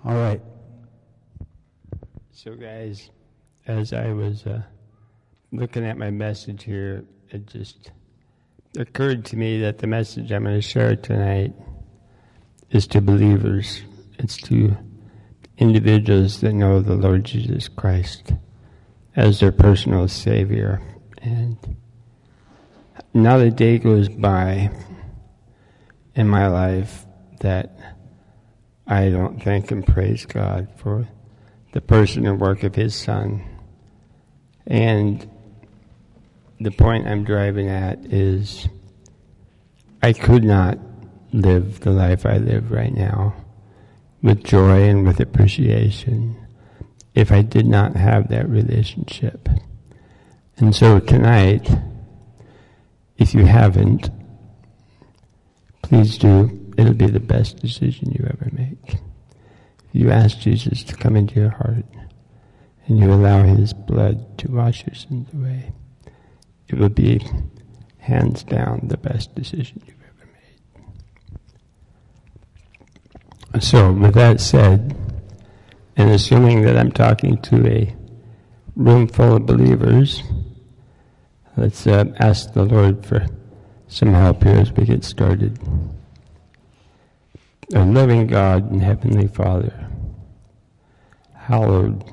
All right. So, guys, as I was looking at my message here, it just occurred to me that the message I'm going to share tonight is to believers. It's to individuals that know the Lord Jesus Christ as their personal Savior. And not a day goes by in my life that I don't thank and praise God for the person and work of His Son. And the point I'm driving at is I could not live the life I live right now with joy and with appreciation if I did not have that relationship. And so tonight, if you haven't, please do. It'll be the best decision you ever make. If you ask Jesus to come into your heart and you allow His blood to wash your sins away, it will be hands down the best decision you've ever made. So with that said, and assuming that I'm talking to a room full of believers, let's ask the Lord for some help here as we get started. Our loving God and Heavenly Father, hallowed,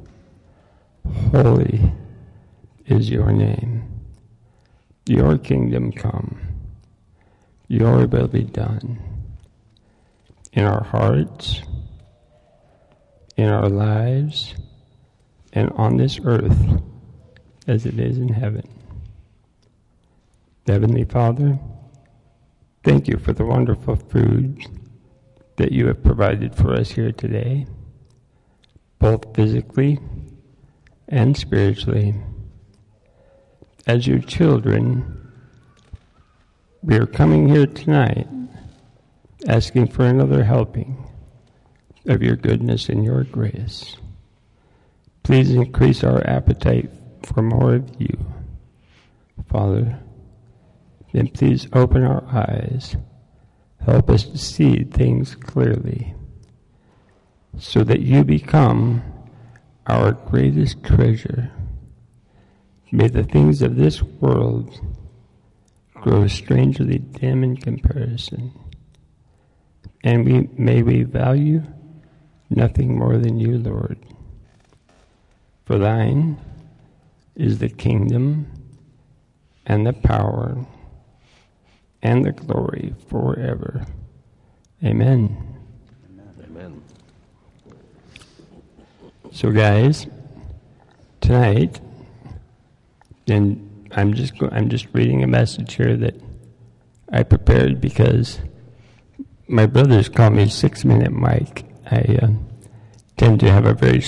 holy is your name. Your kingdom come. Your will be done. In our hearts, in our lives, and on this earth as it is in heaven. Heavenly Father, thank you for the wonderful food that you have provided for us here today, both physically and spiritually. As your children, we are coming here tonight asking for another helping of your goodness and your grace. Please increase our appetite for more of you, Father. Then please open our eyes. Help us to see things clearly so that you become our greatest treasure. May the things of this world grow strangely dim in comparison, and may we value nothing more than you, Lord. For thine is the kingdom and the power and the glory forever. Amen. Amen. So guys, tonight, and I'm just reading a message here that I prepared because my brothers call me 6-minute Mike. I tend to have a very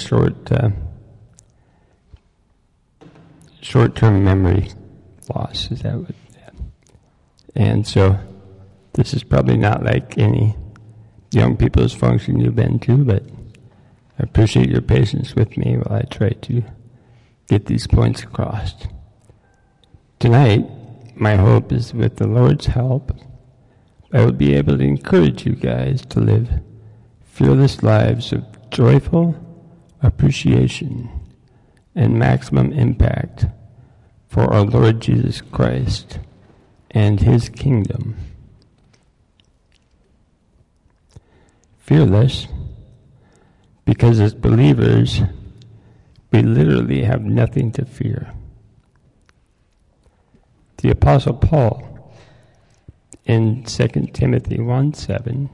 short-term memory loss. Is that what? And so this is probably not like any young people's function you've been to, but I appreciate your patience with me while I try to get these points across. Tonight, my hope is with the Lord's help, I will be able to encourage you guys to live fearless lives of joyful appreciation and maximum impact for our Lord Jesus Christ and His kingdom. Fearless, because as believers, we literally have nothing to fear. The Apostle Paul, in 2 Timothy 1:7.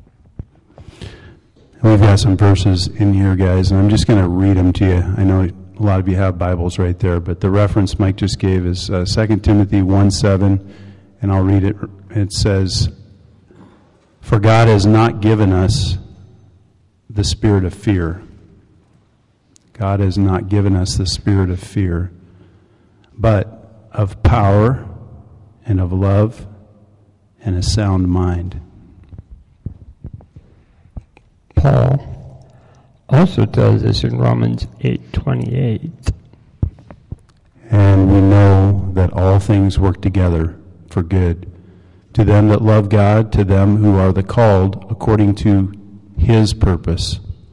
We've got some verses in here, guys, and I'm just going to read them to you. I know a lot of you have Bibles right there, but the reference Mike just gave is 2 Timothy 1:7, and I'll read it. It says, "For God has not given us the spirit of fear." God has not given us the spirit of fear, but of power and of love and a sound mind. Paul also tells us in Romans 8:28. "And we know that all things work together for good, to them that love God, to them who are the called according to His purpose."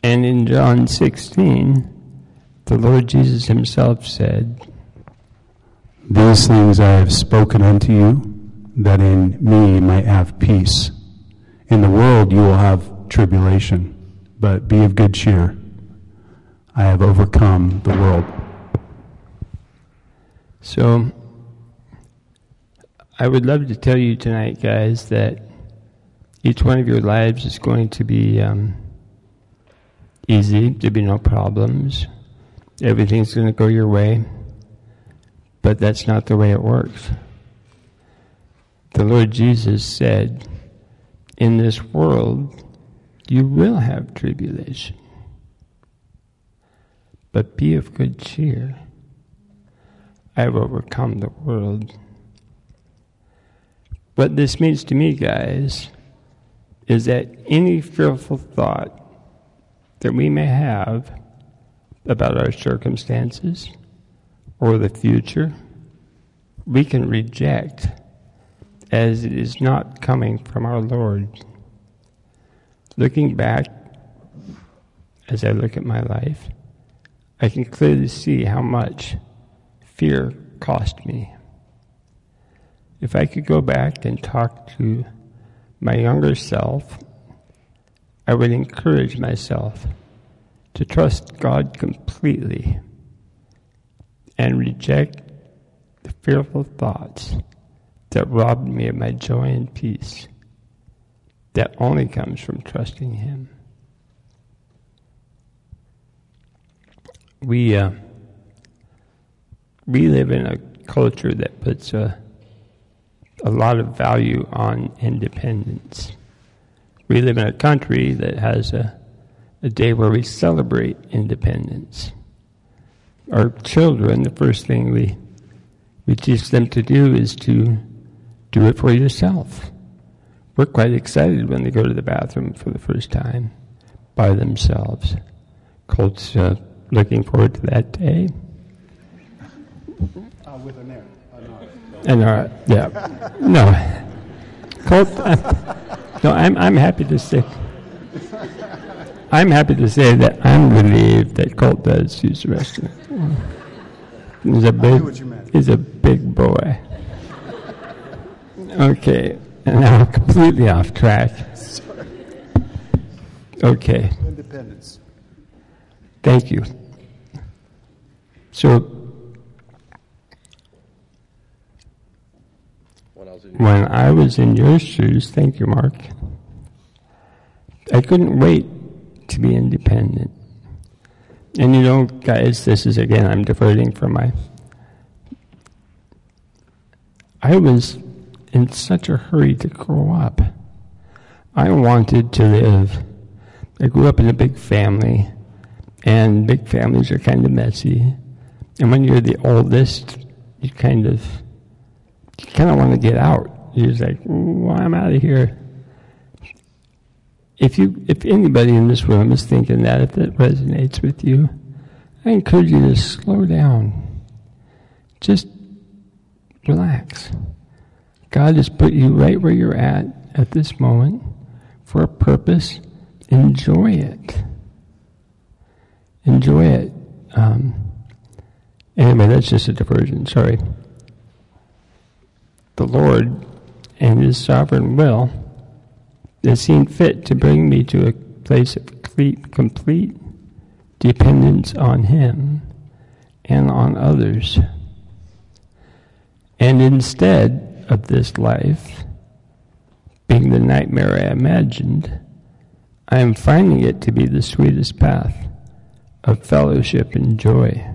And in John 16, the Lord Jesus himself said, "These things I have spoken unto you, that in me might have peace. In the world you will have tribulation, but be of good cheer. I have overcome the world." So, I would love to tell you tonight, guys, that each one of your lives is going to be easy. There'll be no problems. Everything's going to go your way. But that's not the way it works. The Lord Jesus said, in this world, you will have tribulation. But be of good cheer. I have overcome the world. What this means to me, guys, is that any fearful thought that we may have about our circumstances or the future, we can reject as it is not coming from our Lord. Looking back, as I look at my life, I can clearly see how much fear cost me. If I could go back and talk to my younger self, I would encourage myself to trust God completely and reject the fearful thoughts that robbed me of my joy and peace that only comes from trusting Him. We live in a culture that puts a lot of value on independence. We live in a country that has a day where we celebrate independence. Our children, the first thing we teach them to do is to do it for yourself. We're quite excited when they go to the bathroom for the first time by themselves. Colt's looking forward to that day. With an air. Yeah. No. Colt, I'm happy to say. I'm happy to say that I'm relieved that Colt does use the restroom. He's a big boy. Okay, and now I'm completely off track. Sorry. Okay. Independence. Thank you. So, when I was in your shoes, thank you, Mark, I couldn't wait to be independent. And you know, guys, this is, again, I'm diverting from I was in such a hurry to grow up. I wanted to live. I grew up in a big family, and big families are kind of messy. And when you're the oldest, you kind of want to get out. You're just like, well, I'm out of here. If anybody in this room is thinking that, if that resonates with you, I encourage you to slow down. Just relax. God has put you right where you're at this moment, for a purpose. Enjoy it. Enjoy it. Anyway, that's just a diversion. Sorry. The Lord and His sovereign will has seen fit to bring me to a place of complete dependence on Him and on others. And instead of this life being the nightmare I imagined, I am finding it to be the sweetest path of fellowship and joy.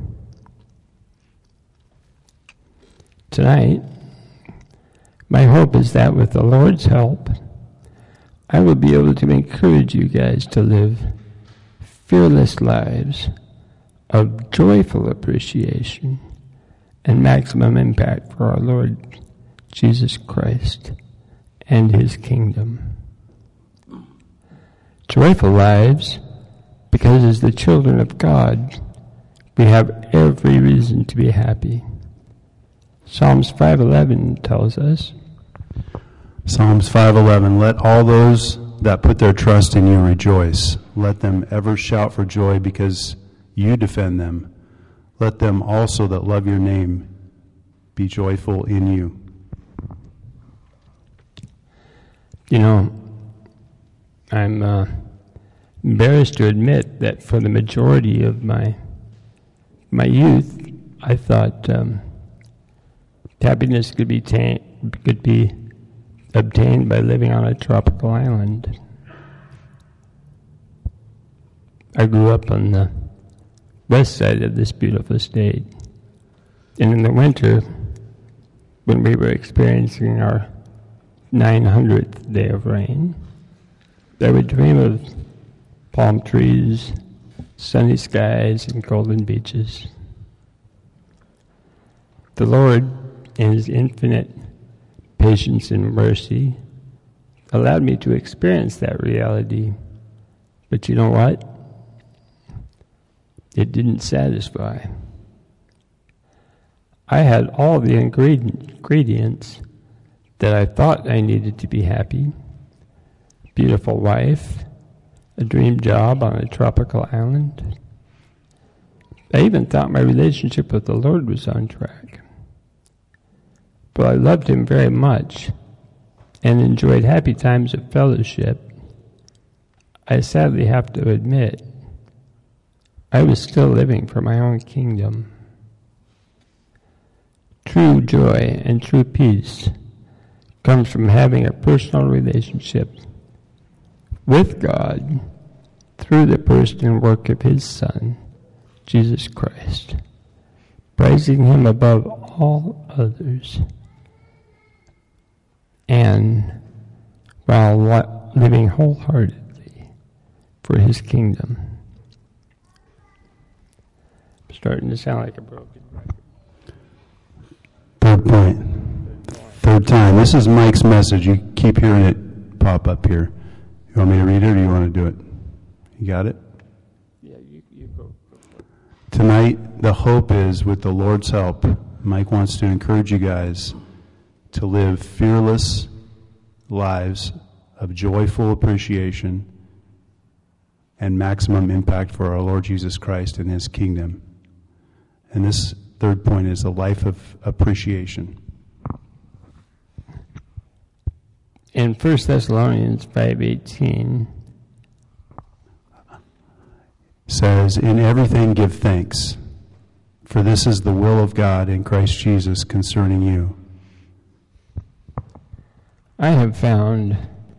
Tonight, my hope is that with the Lord's help, I will be able to encourage you guys to live fearless lives of joyful appreciation and maximum impact for our Lord Jesus Christ and His kingdom. Joyful lives, because as the children of God, we have every reason to be happy. Psalms 5:11 tells us, Psalms 5:11, let all those that put their trust in you rejoice. Let them ever shout for joy because you defend them. Let them also that love your name be joyful in you. You know, I'm embarrassed to admit that for the majority of my youth, I thought happiness could be obtained by living on a tropical island. I grew up on the west side of this beautiful state, and in the winter, when we were experiencing our 900th day of rain, I would dream of palm trees, sunny skies, and golden beaches. The Lord, in His infinite patience and mercy, allowed me to experience that reality. But you know what? It didn't satisfy. I had all the ingredients that I thought I needed to be happy. Beautiful wife, a dream job on a tropical island. I even thought my relationship with the Lord was on track. But I loved Him very much and enjoyed happy times of fellowship. I sadly have to admit, I was still living for my own kingdom. True joy and true peace comes from having a personal relationship with God through the person and work of His Son, Jesus Christ, praising Him above all others, and while living wholeheartedly for His kingdom. I'm starting to sound like a broken record. Third point. Third time. This is Mike's message. You keep hearing it pop up here. You want me to read it or you want to do it? You got it? Yeah, you go. Tonight, the hope is, with the Lord's help, Mike wants to encourage you guys to live fearless lives of joyful appreciation and maximum impact for our Lord Jesus Christ and His kingdom. And this third point is a life of appreciation. In 1 Thessalonians 5:18, says, "In everything give thanks, for this is the will of God in Christ Jesus concerning you." I have found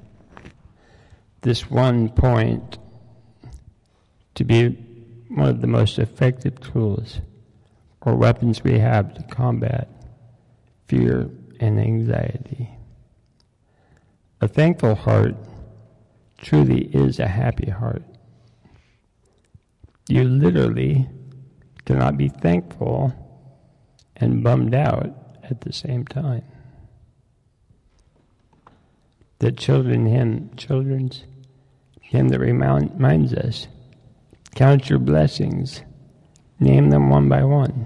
this one point to be one of the most effective tools or weapons we have to combat fear and anxiety. A thankful heart truly is a happy heart. You literally cannot be thankful and bummed out at the same time. The children's hymn that reminds us, count your blessings, name them one by one.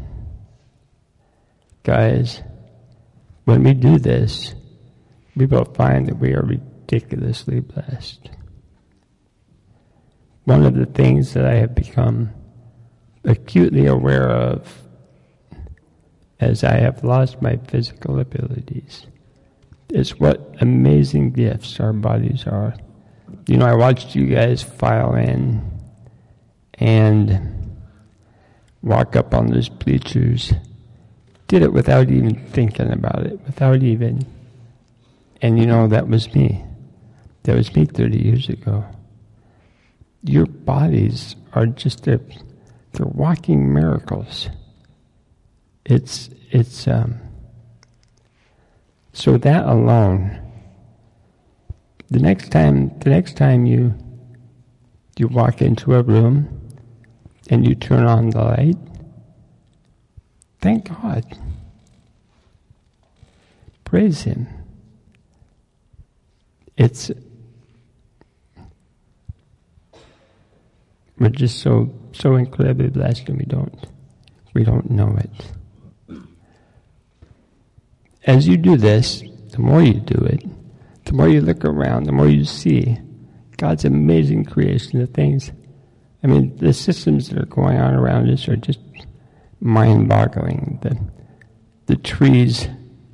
Guys, when we do this, we will find that we are ridiculously blessed. One of the things that I have become acutely aware of as I have lost my physical abilities is what amazing gifts our bodies are. You know, I watched you guys file in and walk up on those bleachers. Did it without even thinking about it, and you know, that was me. That was me 30 years ago. Your bodies are just, they're walking miracles. So that alone, the next time you walk into a room and you turn on the light, thank God. Praise Him. We're just so incredibly blessed, and we don't know it. As you do this, the more you do it, the more you look around, the more you see God's amazing creation of things. I mean, the systems that are going on around us are just mind-boggling. The trees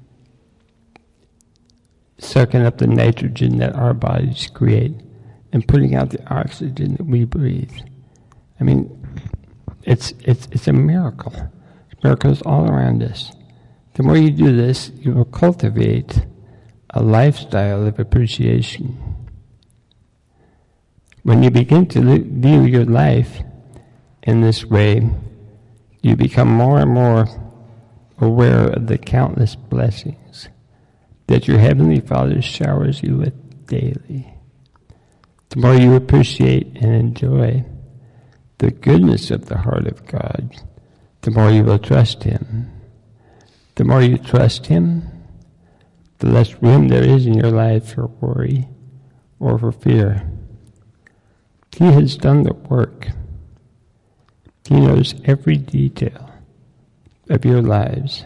sucking up the nitrogen that our bodies create and putting out the oxygen that we breathe. I mean, it's a miracle. Miracles all around us. The more you do this, you will cultivate a lifestyle of appreciation. When you begin to view your life in this way, you become more and more aware of the countless blessings that your Heavenly Father showers you with daily. The more you appreciate and enjoy the goodness of the heart of God, the more you will trust Him. The more you trust Him, the less room there is in your life for worry or for fear. He has done the work. He knows every detail of your lives.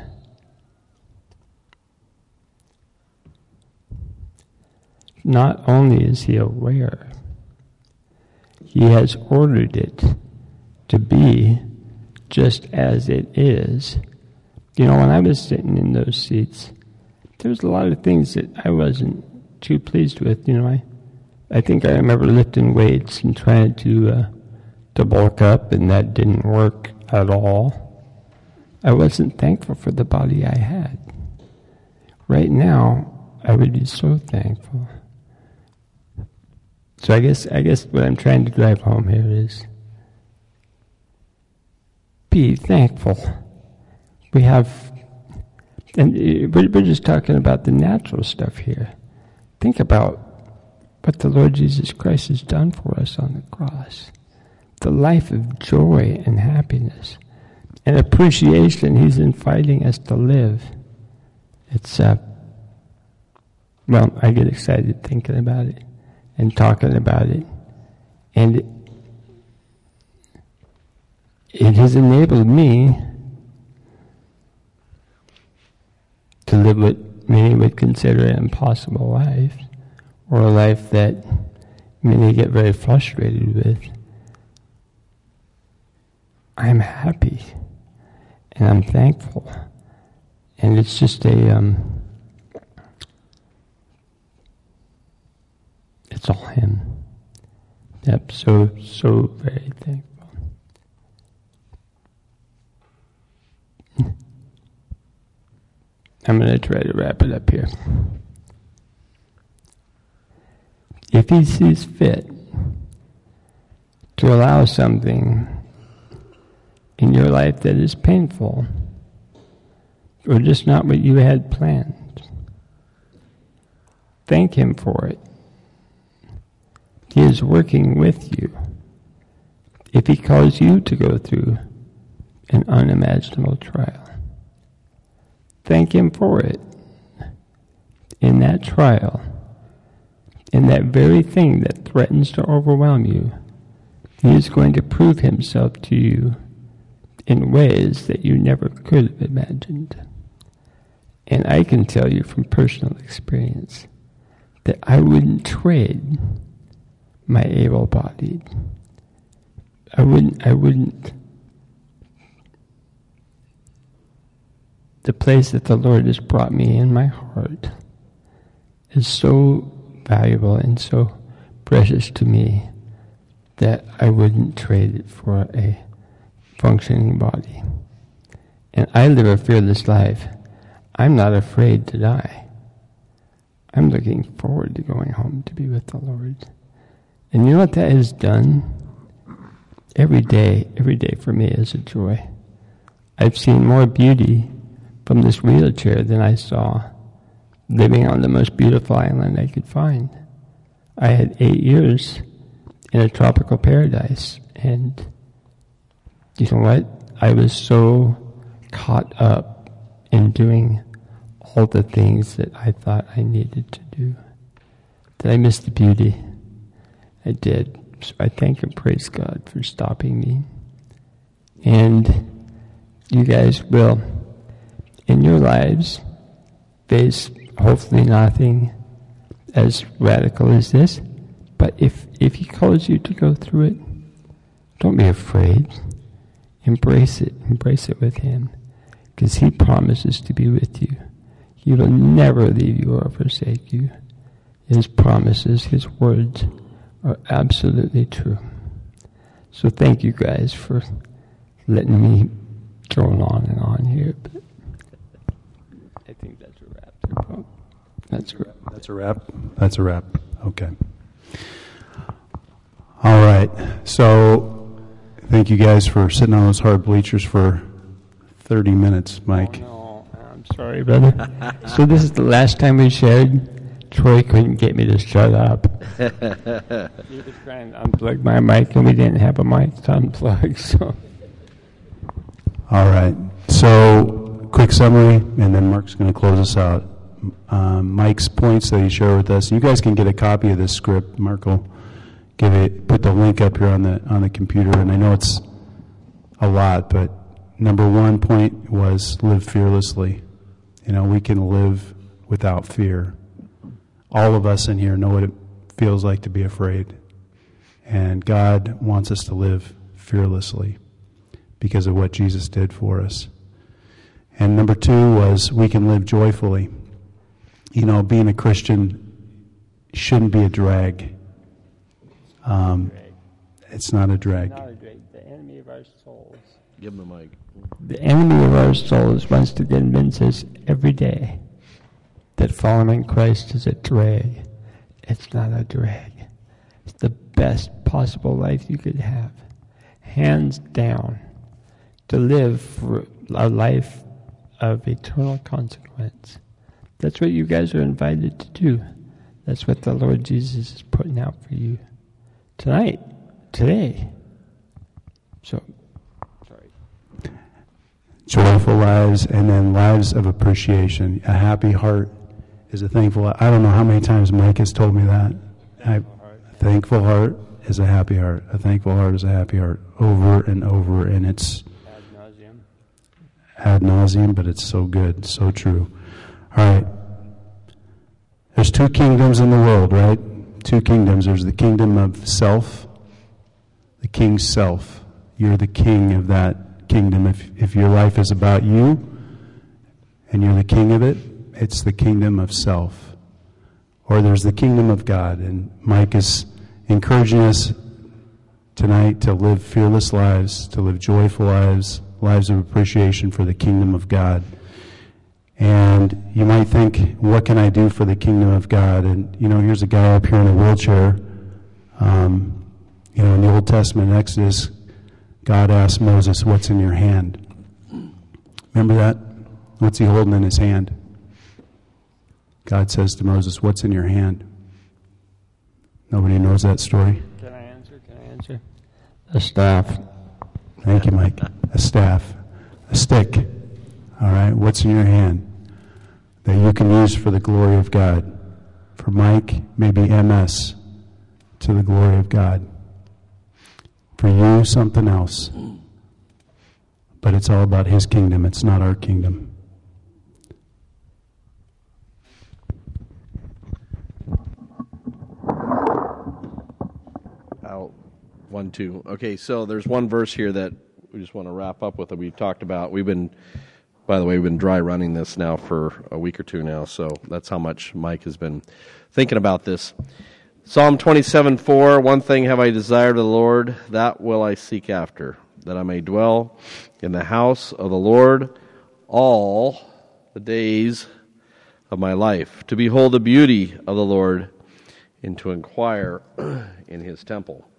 Not only is He aware, He has ordered it to be just as it is. You know, when I was sitting in those seats, there was a lot of things that I wasn't too pleased with. You know, I think I remember lifting weights and trying to bulk up, and that didn't work at all. I wasn't thankful for the body I had. Right now, I would be so thankful. So I guess what I'm trying to drive home here is be thankful. We have, and we're just talking about the natural stuff here. Think about what the Lord Jesus Christ has done for us on the cross. The life of joy and happiness and appreciation He's inviting us to live. It's, well, I get excited thinking about it and talking about it. And it has enabled me to live what many would consider an impossible life, or a life that many get very frustrated with. I'm happy, and I'm thankful, and it's just it's all Him. Yep, so very thankful. I'm going to try to wrap it up here. If He sees fit to allow something in your life that is painful, or just not what you had planned, thank Him for it. He is working with you. If He calls you to go through an unimaginable trial, thank Him for it. In that trial, in that very thing that threatens to overwhelm you, He is going to prove Himself to you in ways that you never could have imagined. And I can tell you from personal experience that I wouldn't trade my able-bodied. I wouldn't. The place that the Lord has brought me in my heart is so valuable and so precious to me that I wouldn't trade it for a functioning body. And I live a fearless life. I'm not afraid to die. I'm looking forward to going home to be with the Lord. And you know what that has done? Every day for me is a joy. I've seen more beauty from this wheelchair than I saw living on the most beautiful island I could find. I had 8 years in a tropical paradise, and you know what? I was so caught up in doing all the things that I thought I needed to do that I missed the beauty. I did. So I thank and praise God for stopping me. And you guys will, in your lives, face hopefully nothing as radical as this, But if he calls you to go through it, don't be afraid. Embrace it. Embrace it with him. Because he promises to be with you. He will never leave you or forsake you. His promises, his words are absolutely true. So thank you guys for letting me go on and on here. But I think that's a wrap. That's a wrap. That's a wrap? That's a wrap. Okay. All right. So thank you guys for sitting on those hard bleachers for 30 minutes, Mike. Oh, no. I'm sorry, brother. So this is the last time we shared. Troy couldn't get me to shut up. He was trying to unplug my mic, and we didn't have a mic to unplug. So, all right. So, quick summary, and then Mark's going to close us out. Mike's points that he shared with us. You guys can get a copy of this script. Mark will put the link up here on the computer, and I know it's a lot, but number one point was live fearlessly. We can live without fear. All of us in here know what it feels like to be afraid. And God wants us to live fearlessly because of what Jesus did for us. And number two was we can live joyfully. Being a Christian shouldn't be a drag. It's not a drag. not a drag. The enemy of our souls. Give him the mic. The enemy of our souls wants to convince us every day that following Christ is a drag. It's not a drag. It's the best possible life you could have. Hands down. To live for a life of eternal consequence. That's what you guys are invited to do. That's what the Lord Jesus is putting out for you. Today. So, sorry. Joyful lives, and then lives of appreciation. A happy heart is a thankful. I don't know how many times Mike has told me that. A thankful heart is a happy heart. A thankful heart is a happy heart. Over and over, and it's ad nauseum, but it's so good, so true. All right. There's two kingdoms in the world, right? Two kingdoms. There's the kingdom of self, the king's self. You're the king of that kingdom. If your life is about you and you're the king of it, it's the kingdom of self. Or there's the kingdom of God. And Mike is encouraging us tonight to live fearless lives, to live joyful lives, lives of appreciation for the kingdom of God. And you might think, what can I do for the kingdom of God? And, here's a guy up here in a wheelchair. In the Old Testament, in Exodus, God asked Moses, what's in your hand? Remember that? What's he holding in his hand? God says to Moses, what's in your hand? Nobody knows that story? Can I answer? A staff. Thank you, Mike. A staff. A stick. All right, what's in your hand that you can use for the glory of God? For Mike, maybe MS, to the glory of God. For you, something else. But it's all about his kingdom. It's not our kingdom. Out. 1, 2. Okay, so there's one verse here that we just want to wrap up with that we've talked about. By the way, we've been dry running this now for a week or two now, so that's how much Mike has been thinking about this. Psalm 27:4, one thing have I desired of the Lord, that will I seek after, that I may dwell in the house of the Lord all the days of my life, to behold the beauty of the Lord and to inquire in his temple.